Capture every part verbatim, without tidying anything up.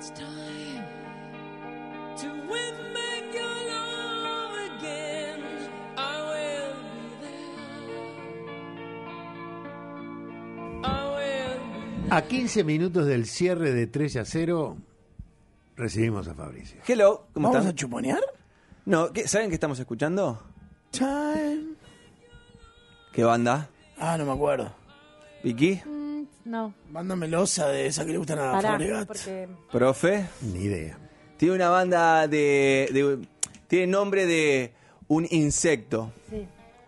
A quince minutos del cierre de tres a cero, recibimos a Fabricio. Hello, ¿cómo ¿Vamos están? a chuponear? No, ¿qué, ¿saben qué estamos escuchando? Time. ¿Qué banda? Ah, no me acuerdo. ¿Vicky? Mm, no. Banda melosa de esa que le gustan a Pará, Fabregat. porque... ¿Profe? Ni idea. Tiene una banda de, de... Tiene nombre de un insecto. Sí.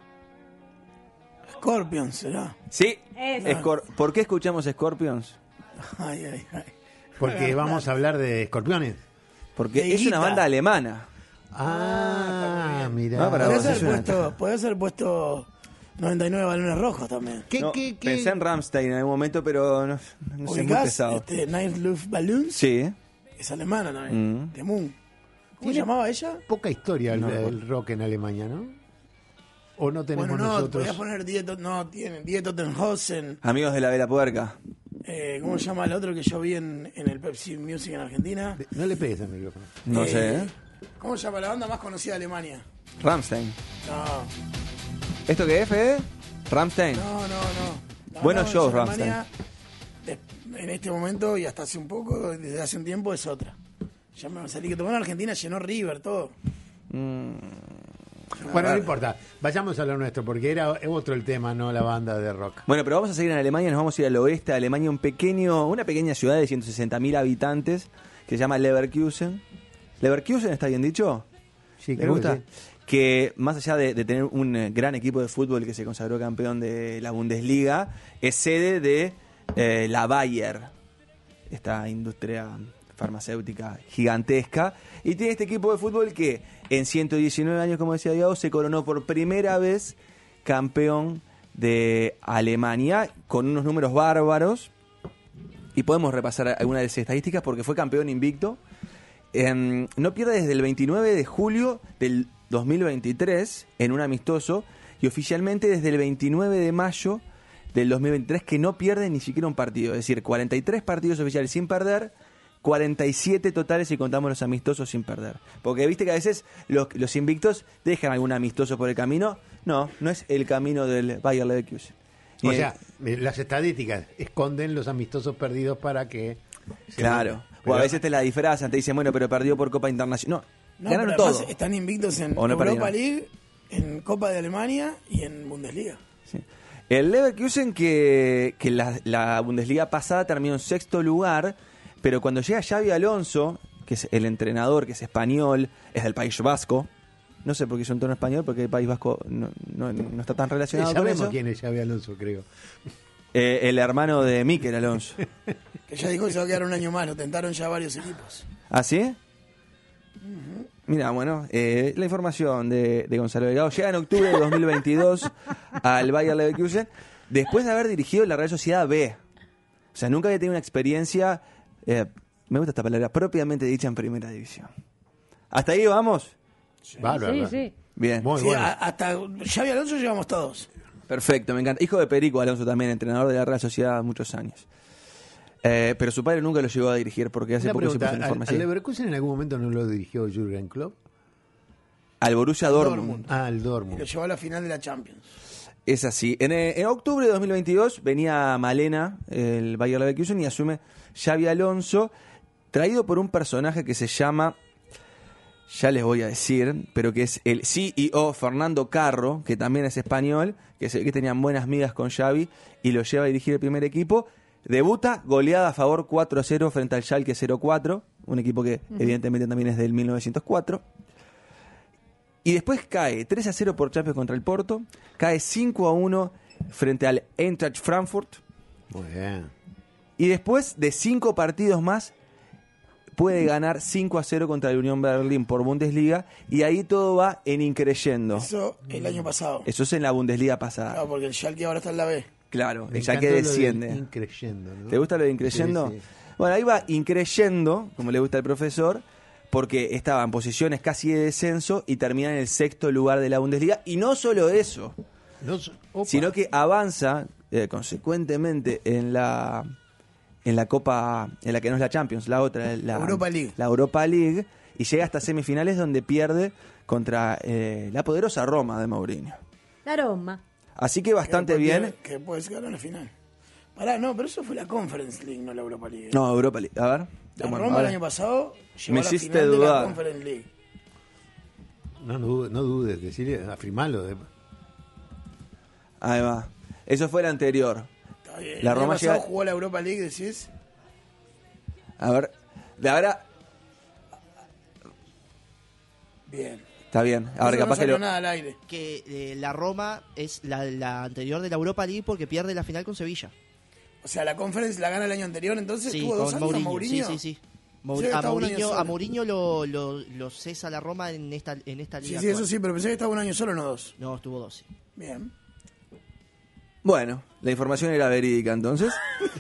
Scorpions, ¿será? ¿Sí? Eso. Escor- ¿Por qué escuchamos Scorpions? Ay, ay, ay. Porque vamos a hablar de escorpiones. Porque De es una guita. banda alemana. Ah, mira. No, para Podría vos ser, es una puesto, podría ser puesto noventa y nueve balones rojos también. ¿Qué, No, qué, qué? Pensé en Rammstein en algún momento, pero no, no sé, muy ¿Ubicás? pesado. Este, Night Luft Balloons. Sí. Es alemana también. Mm. De Moon. ¿Cómo se Tiene llamaba ella? Poca historia el, No, el bueno. rock en Alemania, ¿no? ¿O no tenemos Bueno, no, nosotros? podías poner Die Tot- no, tienen Die Tottenhausen. Amigos de la Vela Puerca. Eh, ¿Cómo se llama el otro que yo vi en, en el Pepsi Music en Argentina? No le pegues al micrófono. No Eh, sé, ¿eh? ¿Cómo se llama la banda más conocida de Alemania? Rammstein. No, ¿Esto qué es, Fede? Rammstein. no, no, no. La Buenos banda shows, de Alemania, de- en este momento y hasta hace un poco, desde hace un tiempo, es otra. Ya me salí que tomó en Argentina, llenó River, todo. Bueno, no importa. Vayamos a lo nuestro, porque era otro el tema, no la banda de rock. Bueno, pero vamos a seguir en Alemania, nos vamos a ir al oeste de Alemania, un pequeño, una pequeña ciudad de ciento sesenta mil habitantes que se llama Leverkusen. ¿Leverkusen está bien dicho? Sí, ¿Les creo gusta? que sí. Que más allá de, de tener un eh, gran equipo de fútbol que se consagró campeón de la Bundesliga, es sede de eh, la Bayer, esta industria farmacéutica gigantesca, y tiene este equipo de fútbol que en ciento diecinueve años, como decía Diego, se coronó por primera vez campeón de Alemania con unos números bárbaros, y podemos repasar algunas de las estadísticas porque fue campeón invicto. Eh, no pierde desde el veintinueve de julio del dos mil veintitrés en un amistoso, y oficialmente desde el veintinueve de mayo del dos mil veintitrés que no pierde ni siquiera un partido, es decir, cuarenta y tres partidos oficiales sin perder, cuarenta y siete totales si contamos los amistosos sin perder. Porque viste que a veces los, los invictos dejan algún amistoso por el camino. No, no es el camino del Bayer Leverkusen. O Eh, sea, eh, las estadísticas esconden los amistosos perdidos para que... se claro. note. O Pero- a veces te la disfrazan, te dicen, bueno, pero perdió por Copa Internacional. No, No, ganaron pero además todo. están invictos en O no Europa perdieron. League, en Copa de Alemania y en Bundesliga. Sí. El Leverkusen que, que la, la Bundesliga pasada terminó en sexto lugar, pero cuando llega Xabi Alonso, que es el entrenador, que es español, es del País Vasco, no sé por qué es un tono español, porque el País Vasco no, no, no está tan Sí, relacionado con sabemos eso. quién es Xabi Alonso, creo. Eh, el hermano de Mikel Alonso. Que ya dijo que se va a quedar un año más, lo tentaron ya varios equipos. ¿Ah, sí? Mira, bueno, eh, la información de, de Gonzalo Delgado llega en octubre de dos mil veintidós al Bayer Leverkusen después de haber dirigido la Real Sociedad B. O sea, nunca había tenido una experiencia, eh, me gusta esta palabra, propiamente dicha en primera división. ¿Hasta ahí vamos? Bárbaro. Sí, sí. Bien, Muy Sí, bueno. a- hasta Xavi Alonso llegamos todos. perfecto, me encanta. Hijo de Perico Alonso también, entrenador de la Real Sociedad muchos años. Eh, pero su padre nunca lo llegó a dirigir porque hace Una poco se pregunta, puso en ¿al, forma. al Sí. Leverkusen en algún momento no lo dirigió Jürgen Klopp? Al Borussia Dortmund. Dortmund. Ah, al Y lo Dortmund. llevó a la final de la Champions. Es así. En, eh, en octubre de dos mil veintidós venía Malena, el Bayer Leverkusen, y asume Xabi Alonso, traído por un personaje que se llama, ya les voy a decir, pero que es el C E O Fernando Carro, que también es español, que se ve que tenían buenas migas con Xavi y lo lleva a dirigir el primer equipo. Debuta goleada a favor cuatro a cero frente al Schalke cero cuatro, un equipo que evidentemente también es del mil novecientos cuatro. Y después cae tres a cero por Champions contra el Porto, cae cinco a uno frente al Eintracht Frankfurt, Muy bien. y después de cinco partidos más puede ganar cinco a cero contra el Unión Berlín por Bundesliga, y ahí todo va en increyendo. Eso el año pasado. Eso es en la Bundesliga pasada. Claro, porque el Schalke ahora está en la B. Claro, Me ya encantó que lo de desciende. increyendo, ¿no? ¿Te gusta lo de increyendo? Sí, sí. Bueno, ahí va increyendo, como le gusta al profesor, porque estaba en posiciones casi de descenso y termina en el sexto lugar de la Bundesliga. Y no solo eso, No so- opa. sino que avanza eh, consecuentemente en la en la Copa, en la que no es la Champions, la otra, la Europa League. La Europa League, y llega hasta semifinales donde pierde contra eh, la poderosa Roma de Mourinho. La Roma. Así que bastante que bien. Que puedes ganar la final. Pará, no, pero eso fue la Conference League, no la Europa League. No, Europa League. A ver. La Bueno, Roma ahora- el año pasado llegó Me a la hiciste final de dudar. la Conference League. No, no, dudes, no dudes, decirle, afirmalo. De... Ahí va. Eso fue el anterior. Está bien. La el Roma año pasado llega- jugó la Europa League, decís. A ver. De ahora. Bien. Está bien. Ahora Eso capaz no que salió lo. nada al aire. Que eh, la Roma es la, la anterior de la Europa League porque pierde la final con Sevilla. O sea, la Conference la gana el año anterior, entonces Sí, tuvo dos con años Mourinho. Mourinho. Sí, sí, sí. Mou- Pensé que a, estaba un año Mourinho, solo. a Mourinho lo, lo, lo cesa la Roma en esta, en esta Sí, liga. sí, eso actual. sí, pero pensé que estaba un año solo, no dos. No, estuvo dos. Sí. Bien. Bueno, la información era verídica entonces.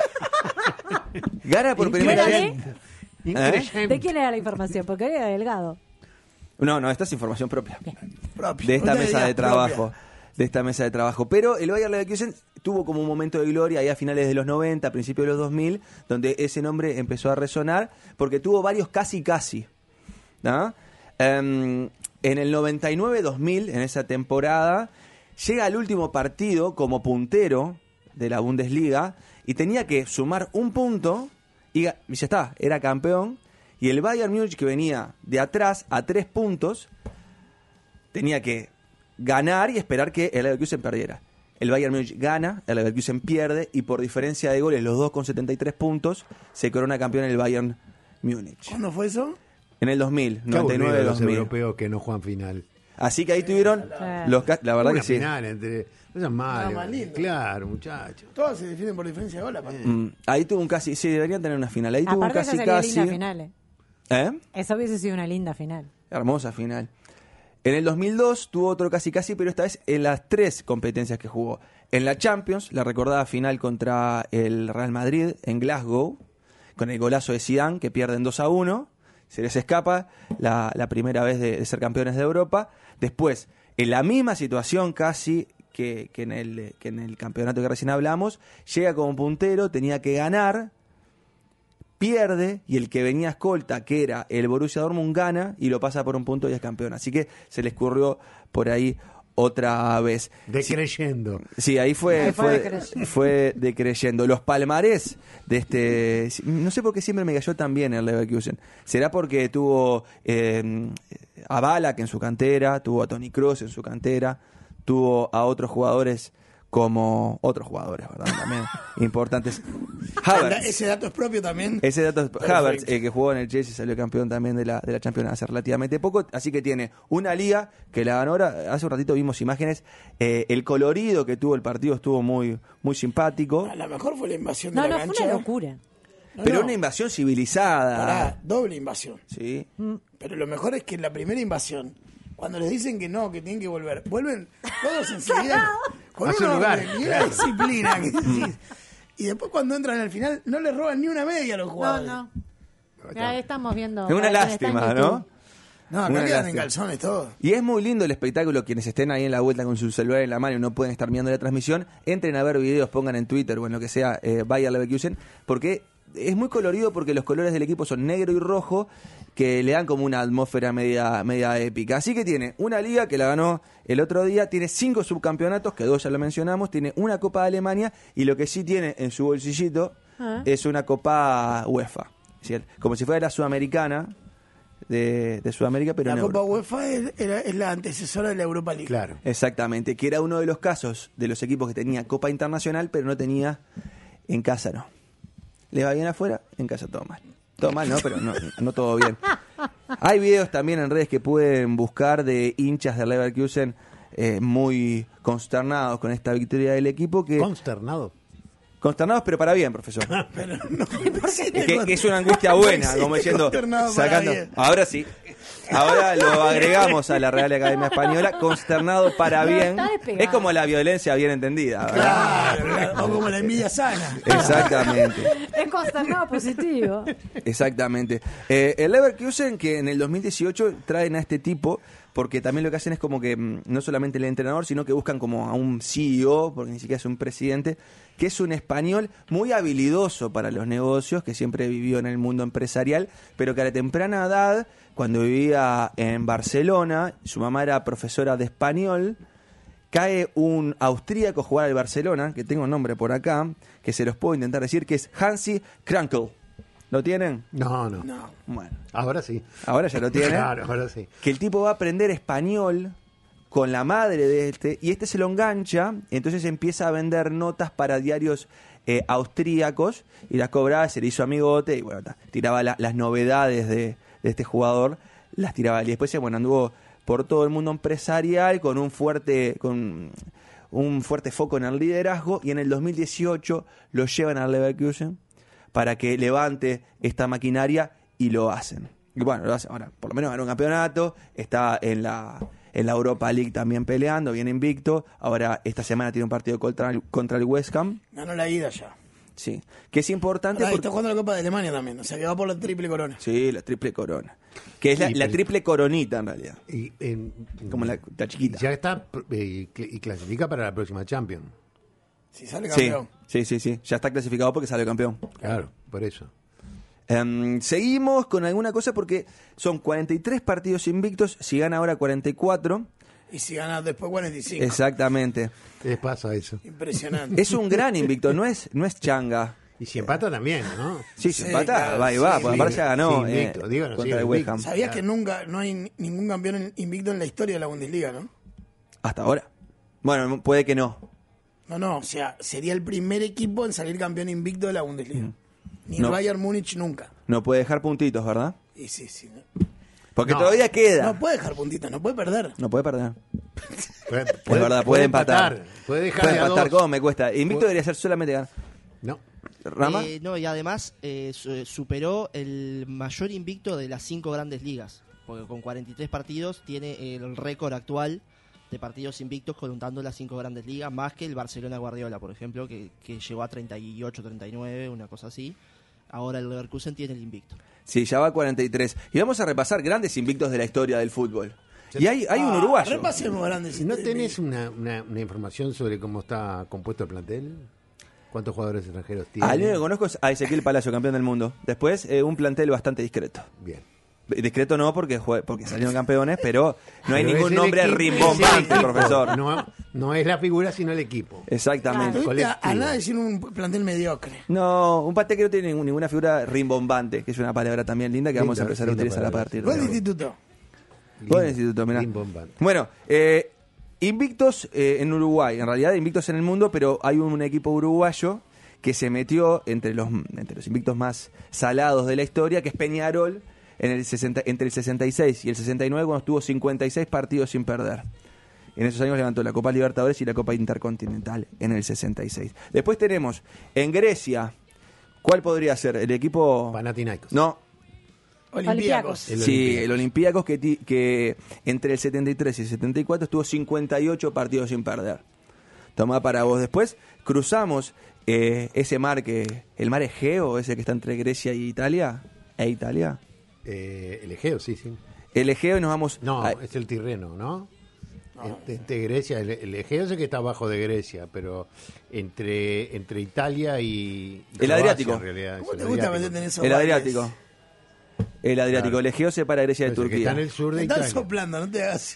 Gana por primera Increíble. vez. Increíble. ¿De quién era la información? Porque era Delgado. No, no, esta es información propia. Propio. De esta Una mesa idea de propia. trabajo. De esta mesa de trabajo. Pero el Bayer Leverkusen tuvo como un momento de gloria ahí a finales de los noventa, a principios de los dos mil, donde ese nombre empezó a resonar, porque tuvo varios casi casi. ¿No? Em, en el noventa y nueve dos mil, en esa temporada, llega al último partido como puntero de la Bundesliga y tenía que sumar un punto y, ga- y ya está, era campeón. Y el Bayern Múnich, que venía de atrás a tres puntos, tenía que ganar y esperar que el Leverkusen perdiera. El Bayern Múnich gana, el Leverkusen pierde y por diferencia de goles, los dos con setenta y tres puntos, se corona campeón el Bayern Múnich. ¿Cuándo fue eso? En el dos mil, Qué noventa y nueve aburrido los dos mil. europeos que no juegan final. Así que ahí tuvieron los ca- la verdad Una que sí. final entre... No sean malos. más lindo. Claro, muchachos. Todas se definen por diferencia de gol, aparte. Mm, ahí tuvo un casi, sí, deberían tener una final. Ahí tuvo un Aparte, esa casi sería casi. linda final. eh. ¿Eh? Eso hubiese sido una linda final. Hermosa final. En el dos mil dos tuvo otro casi casi, pero esta vez en las tres competencias que jugó. En la Champions, la recordada final contra el Real Madrid en Glasgow, con el golazo de Zidane, que pierden dos a uno. Se les escapa la, la primera vez de, de ser campeones de Europa. Después, en la misma situación casi que, que, en el, que en el campeonato que recién hablamos, llega como puntero, tenía que ganar, pierde y el que venía escolta, que era el Borussia Dortmund, gana y lo pasa por un punto y es campeón. Así que se le escurrió por ahí otra vez. Decreyendo. Sí, ahí fue, Ahí fue fue, decreyendo. fue decreyendo. Los palmarés de este... No sé por qué siempre me cayó tan bien el Leverkusen. ¿Será porque tuvo eh, a Ballack en su cantera, tuvo a Toni Kroos en su cantera, tuvo a otros jugadores como... Otros jugadores, ¿verdad? También importantes. Havertz. Ese dato es propio también. Ese dato es Perfecto. Havertz, eh, que jugó en el Chelsea, salió campeón también de la, de la Champions hace relativamente poco. Así que tiene una liga que la ganó ahora. Hace un ratito vimos imágenes. Eh, el colorido que tuvo el partido estuvo muy, muy simpático. A lo mejor fue la invasión No, de la no, fue cancha. una locura. No, pero no. una invasión civilizada. Pará, doble invasión. Sí. Pero lo mejor es que en la primera invasión, cuando les dicen que no, que tienen que volver, vuelven todos enseguida con A su un lugar, orden y una claro. disciplina. que decís. Y después cuando entran al final, no les roban ni una media a los No, jugadores. no. Ya estamos viendo. Es una para quien está en lástima, YouTube. ¿no? No, acá Una quedan en lástima. calzones todos. Y es muy lindo el espectáculo. Quienes estén ahí en la vuelta con su celular en la mano y no pueden estar mirando la transmisión, entren a ver videos, pongan en Twitter o en lo que sea, eh, Bayer Leverkusen, porque es muy colorido, porque los colores del equipo son negro y rojo, que le dan como una atmósfera media, media épica. Así que tiene una liga que la ganó el otro día, tiene cinco subcampeonatos, que dos ya lo mencionamos, tiene una Copa de Alemania y lo que sí tiene en su bolsillito Ah. es una Copa UEFA. Es decir, como si fuera la sudamericana de, de Sudamérica, pero La en Copa Europa. UEFA es, era- es la antecesora de la Europa League. Claro. Exactamente, que era uno de los casos de los equipos que tenía Copa Internacional, pero no tenía en casa, no. Le va bien afuera, en casa todo mal. Todo mal, no, pero no, no todo bien. Hay videos también en redes que pueden buscar de hinchas de Leverkusen eh, muy consternados con esta victoria del equipo, que Consternado. consternados pero para bien, profesor. Pero no, Es que es una angustia buena, Sí, como diciendo, consternado para sacando. bien. Ahora sí. Ahora lo agregamos a la Real Academia Española, consternado para No, bien. está despegado. Es como la violencia bien entendida, ¿verdad? Claro, claro, o como la envidia sana. Exactamente, Es consternado positivo. exactamente. Eh, el Leverkusen, que en el dos mil dieciocho traen a este tipo porque también lo que hacen es como que mm, no solamente el entrenador, sino que buscan como a un C E O, porque ni siquiera es un presidente, que es un español muy habilidoso para los negocios, que siempre vivió en el mundo empresarial, pero que a la temprana edad, cuando vivía en Barcelona, su mamá era profesora de español, cae un austríaco a jugar al Barcelona, que tengo un nombre por acá, que se los puedo intentar decir, que es Hansi Krankel. ¿Lo tienen? No, no, No. Bueno, ahora sí. ahora ya lo tienen. Claro, ahora sí. Que el tipo va a aprender español con la madre de este, y este se lo engancha, entonces empieza a vender notas para diarios eh, austríacos, y las cobraba, se le hizo amigote, y bueno, ta, tiraba la, las novedades de, de este jugador, las tiraba él. Y después, bueno, anduvo por todo el mundo empresarial con un fuerte, con un fuerte foco en el liderazgo, y en el dos mil dieciocho lo llevan al Leverkusen para que levante esta maquinaria, y lo hacen. Y bueno, lo hacen. Ahora, por lo menos ganó un campeonato, está en la... en la Europa League también peleando, bien invicto. Ahora, esta semana tiene un partido contra el, contra el West Ham. Ganó la ida ya. Sí. Que es importante Ahora, porque... está jugando la Copa de Alemania también. O sea, que va por la triple corona. Sí, la triple corona. Que es la, Sí, la pero- triple coronita, en realidad. Y, en- Como la, la chiquita. Ya está eh, cl- y clasifica para la próxima Champions. Si sale Sí, campeón. sí, sí, sí. Ya está clasificado porque salió campeón. Claro, por eso. Um, seguimos con alguna cosa porque son cuarenta y tres partidos invictos. Si gana ahora cuarenta y cuatro. Y si gana después cuarenta y cinco. Exactamente. ¿Qué les pasa eso? Impresionante. Es un gran invicto, no es, no es changa. Y si empata también, ¿no? Sí, Sí, se empata, claro, va y va, sí, porque sí. aparte ya ganó Sí, eh, invicto, díganos, contra sí, el West Ham. invicto. ¿Sabías que nunca no hay ningún campeón en- invicto en la historia de la Bundesliga, no? Hasta ahora. Bueno, puede que no. No, no, o sea, sería el primer equipo en salir campeón invicto de la Bundesliga. Ni No. el Bayern Múnich nunca. No puede dejar puntitos, ¿verdad? Y sí, sí. ¿no? Porque No. todavía queda. No puede dejar puntitos, no puede perder. No puede perder. Puede, Es verdad, puede empatar. Puede dejar Puede de a empatar, dos. ¿cómo me cuesta? Invicto Puede- debería ser solamente ganar. No. ¿Rama? Eh, no, y además eh, su- superó el mayor invicto de las cinco grandes ligas. Porque con cuarenta y tres partidos tiene el récord actual de partidos invictos contando las cinco grandes ligas, más que el Barcelona Guardiola, por ejemplo, que, que llegó a treinta y ocho, treinta y nueve, una cosa así. Ahora el Leverkusen tiene el invicto. Sí, ya va a cuarenta y tres. Y vamos a repasar grandes invictos de la historia del fútbol. Y hay, hay un Ah, uruguayo. Repasemos grandes. ¿No tenés una, una, una información sobre cómo está compuesto el plantel? ¿Cuántos jugadores extranjeros tiene? Al único que conozco es a Ezequiel Palacio, campeón del mundo. Después, eh, un plantel bastante discreto. Bien. Discreto no porque jue- porque salieron campeones, pero no hay Pero ningún es el nombre equipo, rimbombante, es el equipo. profesor. No, no es la figura, sino el equipo. Exactamente. Estuviste a, a colectivo. nada de decir un plantel mediocre. No, un plantel que no tiene ningún- ninguna figura rimbombante, que es una palabra también linda que vamos a Linda, empezar a linda utilizar a palabra, partir sí. de Buen ahora. instituto. Buen instituto, mirá. Rimbombante. Bueno, eh, invictos eh, en Uruguay, en realidad invictos en el mundo, pero hay un equipo uruguayo que se metió entre los, entre los invictos más salados de la historia, que es Peñarol, en el sesenta, entre el sesenta y seis y el sesenta y nueve, cuando estuvo cincuenta y seis partidos sin perder. En esos años levantó la Copa Libertadores y la Copa Intercontinental en el sesenta y seis. Después tenemos en Grecia, ¿cuál podría ser? El equipo... Panathinaikos. No, Olympiacos. El sí, Olympiacos. el Olympiacos que, ti- que entre el setenta y tres y el setenta y cuatro estuvo cincuenta y ocho partidos sin perder. Tomá para vos. Después cruzamos eh, ese mar que, el mar Egeo, ese que está entre Grecia y Italia, e Italia. Eh, el Egeo, sí, sí. El Egeo y nos vamos... No, a- es el Tirreno, ¿no? de, de Grecia, el, el Egeo es el que está abajo de Grecia, pero entre entre Italia y, y El Croacia, Adriático. en realidad, es ¿Cómo el te gusta Adriático. meterte en esos el bailes? Adriático. El Adriático. Claro. El Egeo separa a Grecia de Pues el que está Turquía. en el sur de Están Italia. soplando, no te hagas.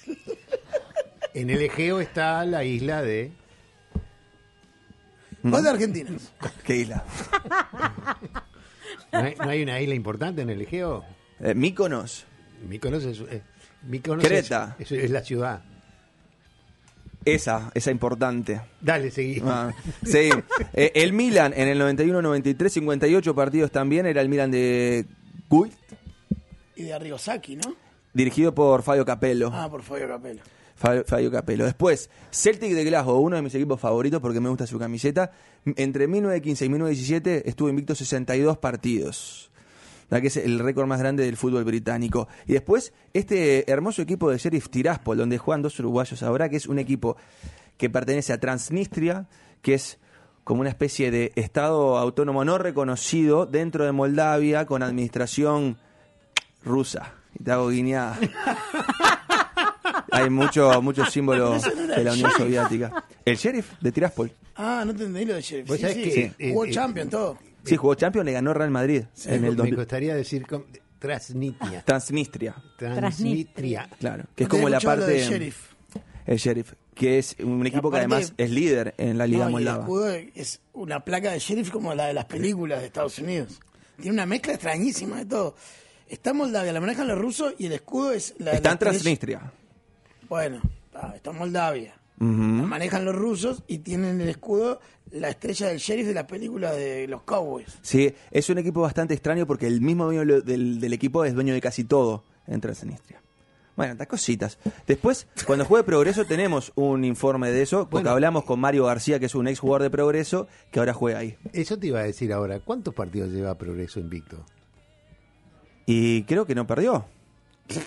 En el Egeo está la isla de... Vos de argentinos. ¿Qué isla? ¿No hay, no hay una isla importante en el Egeo? Eh, Míconos. Mykonos es, eh, Mykonos Creta. es, es- es la ciudad. Esa, esa importante. Dale, seguí. Ah, sí. Eh, el Milan en el noventa y uno noventa y tres, cincuenta y ocho partidos también, era el Milan de Gult, Y de Arrigosaki, ¿no? dirigido por Fabio Capello. Ah, por Fabio Capello. Fabio, Fabio Capello. Después, Celtic de Glasgow, uno de mis equipos favoritos porque me gusta su camiseta. Entre mil novecientos quince y mil novecientos diecisiete estuvo invicto sesenta y dos partidos. La que es el récord más grande del fútbol británico. Y después, este hermoso equipo de Sheriff Tiraspol, donde juegan dos uruguayos ahora, que es un equipo que pertenece a Transnistria, que es como una especie de estado autónomo no reconocido dentro de Moldavia, con administración rusa. Y te hago guiñada. hay mucho, mucho símbolo de la Unión Soviética. El Sheriff de Tiraspol. Ah, no te entendí lo de Sheriff. Vos Sí, sabés sí. que, Sí. Jugó eh, Champion, todo. Sí, jugó Champions, le ganó Real Madrid en el dos Me mil. gustaría decir com- Transnistria. Transnistria, Transnistria. claro. Que es No te como la escuchaba lo parte... de Sheriff. El Sheriff, que es un equipo que aparte- además es líder en la Liga No, y el Moldava. escudo es una placa de Sheriff como la de las películas de Estados Unidos. Tiene una mezcla extrañísima de todo. Está en Moldavia, la manejan los rusos y el escudo es la Está la en Transnistria. Bueno, está, está en Moldavia. Ujú. La manejan los rusos y tienen el escudo, la estrella del Sheriff de las películas de los Cowboys. Sí, es un equipo bastante extraño porque el mismo dueño lo- del, del equipo es dueño de casi todo en Transnistria. Bueno, estas cositas. Después, cuando juegue Progreso, tenemos un informe de eso, porque Bueno. hablamos con Mario García, que es un ex jugador de Progreso, que ahora juega ahí. Eso te iba a decir ahora. ¿Cuántos partidos lleva Progreso invicto? Y creo que no perdió. Es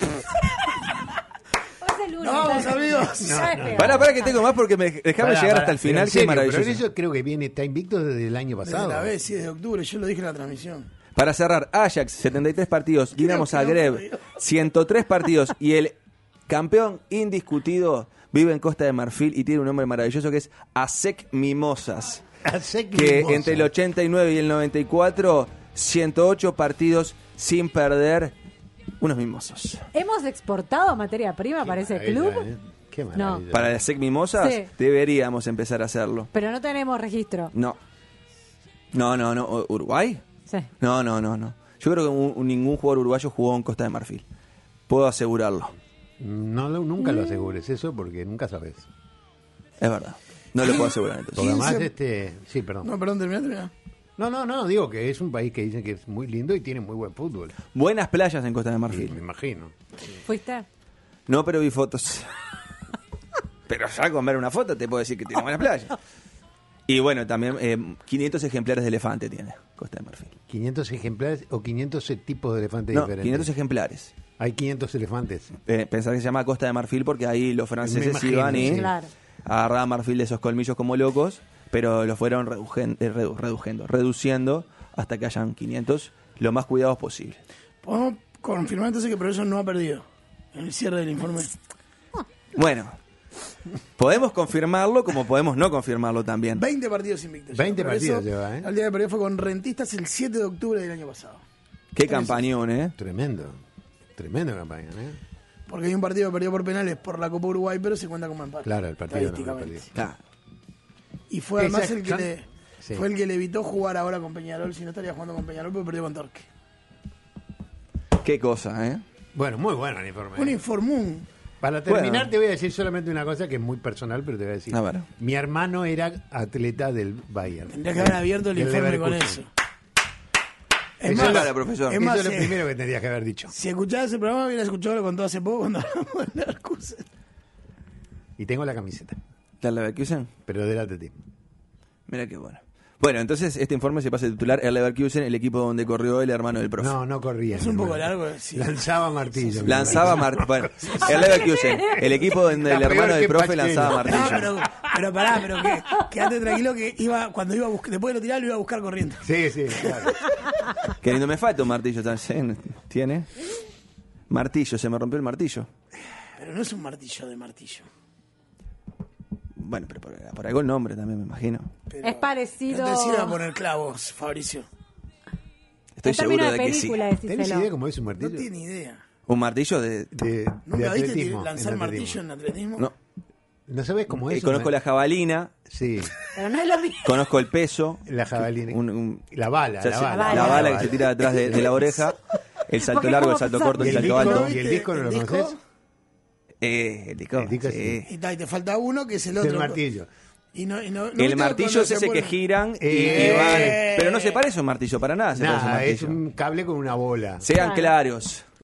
el único. ¡No, vamos, amigos! Ya es peor. Para, para que tengo más porque me, déjame Pará, llegar pará, hasta el pero final, en que serio, es maravilloso. Progreso creo que viene, está invicto desde el año Desde pasado. la vez, sí, desde octubre, yo lo dije en la transmisión. Para cerrar, Ajax, setenta y tres partidos, Dinamo que no Zagreb, perdió. ciento tres partidos, y el campeón indiscutido vive en Costa de Marfil y tiene un nombre maravilloso que es Asec Mimosas, Hace que mimosa. entre el ochenta y nueve y el noventa y cuatro, ciento ocho partidos sin perder, unos mimosos. ¿Hemos exportado materia prima para ese Maravilla, club? ¿eh? Qué maravilla. Para el Asec Mimosas Sí. deberíamos empezar a hacerlo. Pero no tenemos registro. No. No, no, no. ¿Uruguay? Sí. No, no, no, no. Yo creo que un- un- ningún jugador uruguayo jugó en Costa de Marfil. Puedo asegurarlo. No, lo- nunca lo asegures eso porque nunca sabes. Es verdad. No lo puedo asegurar entonces. Porque además, quince este... Sí, perdón. No, perdón, termina, termina. No, no, no, digo que es un país que dicen que es muy lindo y tiene muy buen fútbol. Buenas playas en Costa de Sí, me Marfil. imagino. ¿Fuiste? No, pero vi fotos. Pero ya con ver una foto te puedo decir que tiene buenas playas. Y bueno, también eh, quinientos ejemplares de elefante tiene Costa de Marfil. quinientos ejemplares o quinientos tipos de elefantes No, diferentes. quinientos ejemplares. Hay quinientos elefantes. Eh, pensar que se llama Costa de Marfil porque ahí los Me franceses imagino, iban y sí. Claro. agarraban marfil de esos colmillos como locos, pero lo fueron redujen- eh, redu- reduciendo, reduciendo hasta que hayan quinientos, lo más cuidados posible. Podemos confirmar entonces que Progreso no ha perdido en el cierre del informe. Bueno, podemos confirmarlo como podemos no confirmarlo también. veinte partidos invictos. veinte Progreso, partidos lleva, ¿eh? El día de perdió fue con Rentistas el siete de octubre del año pasado. Qué campañón, ¿eh? Tremendo. Tremendo campaña, ¿eh? Porque hay un partido que perdió por penales por la Copa Uruguay, pero se cuenta como empate. Claro, el partido no lo estadísticamente. perdió. Claro. Y fue además el que, Exacto. le, Sí. fue el que le evitó jugar ahora con Peñarol. Si no estaría jugando con Peñarol, pero perdió con Torque. Qué cosa, ¿eh? Bueno, muy bueno el informe. Un ¿eh? informún. Para terminar Bueno. te voy a decir solamente una cosa que es muy personal, pero te voy a decir. A ver. Mi hermano era atleta del Bayern. Tendría que haber abierto el Del informe con eso. Leverkusen. Es Eso más, es Claro, profesor. es Eso más, es lo eh, primero que tendrías que haber dicho. si escuchabas ese programa, hubieras escuchado lo que contó hace poco cuando hablamos de Leverkusen. Y tengo la camiseta, ¿La Leverkusen? pero del atletismo. Mira qué bueno. Bueno, entonces este informe se pasa a titular el Leverkusen, el equipo donde corrió el hermano del profe. No, no corría. Es un mi poco hermano. largo, sí. Lanzaba martillo. mi Lanzaba hermano. martillo. Bueno, el Leverkusen, el equipo donde La el hermano peor del que profe Pachela. lanzaba No, martillo. pero, pero pará, pero que, quédate tranquilo que iba, cuando iba a buscar, después de lo tirar lo iba a buscar corriendo. Sí, sí, claro. Que no me falta un martillo también. ¿Tiene? Martillo, se me rompió el martillo. Pero no es un martillo de martillo. Bueno, pero por, por algo el nombre también, me imagino. Pero Es parecido. No te sirve a poner clavos, Fabricio. Estoy En términos seguro de que sí. película, ¿Tenés decíselo. idea cómo es un No martillo? tiene idea. Un martillo de... De, de ¿Nunca viste atletismo, lanzar en martillo atletismo. en atletismo? No, ¿No sabes cómo eh, es? conozco una- la jabalina, Sí, Pero no es lo mismo. conozco el peso, la jabalina. un- un- La bala, o sea, la se- bala. la La bala bala. que se tira detrás de, de la oreja, el salto Porque largo, el ¿cómo salto pasar? corto, ¿Y el el salto disco? alto. ¿Y el disco no lo ¿El disco? conoces? Eh, el disco, El disco, sí. sí. Y, ta, y te falta uno que es el Es otro. el martillo. Y no, y no- ¿no El viste martillo cuando es se ese que pone- giran y, Eh. y van. Pero no se parece a un martillo para nada. Se parece a un Nada, es martillo. un cable con una bola. Sean Claro. claros.